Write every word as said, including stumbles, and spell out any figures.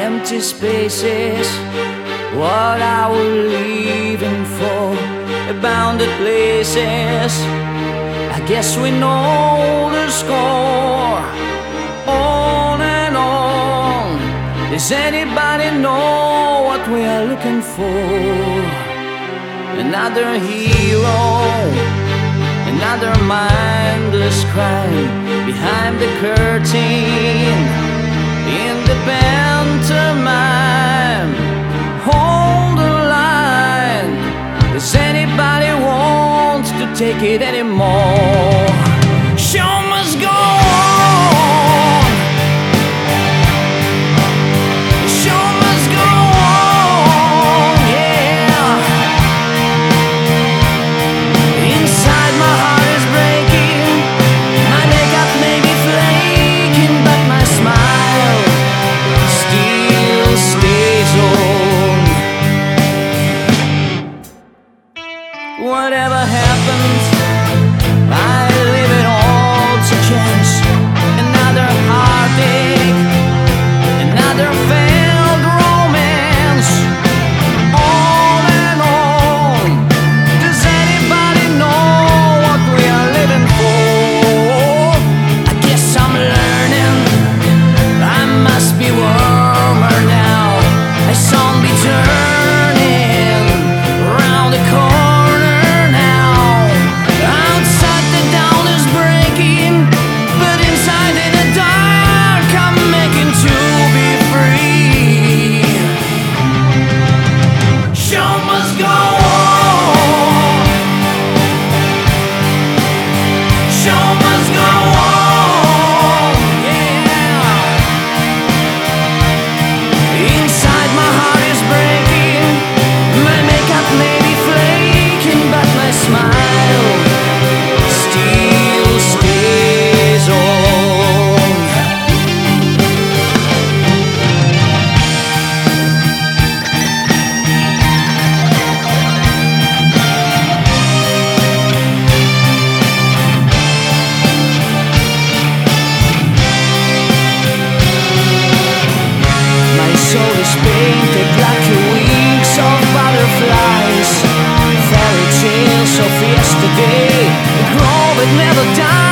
empty spaces, what I was leaving for, abounded places. I guess we know the score. On and on. Does anybody know what we are looking for? Another hero, another mindless crime behind the curtain, in the pantomime. Hold the line. Does anybody want to take it anymore? Show must go on. Show must go on, yeah. Inside my heart is breaking, my makeup may be flaking, but my smile still stays on. Whatever happens, I leave it all to chance. Another heartache, another failed romance. On and on. Does anybody know what we are living for? I guess I'm learning, I must be warmer now. I soon be turning around the corner now. Outside the dawn is breaking, but inside in the dark I'm making to be free. Show must go on. Show must go on, yeah. Inside my heart is breaking, my makeup may be flaking, but my smile still stays on. My soul is painted like the wings of butterflies, fairy tales of yesterday, grow but never die.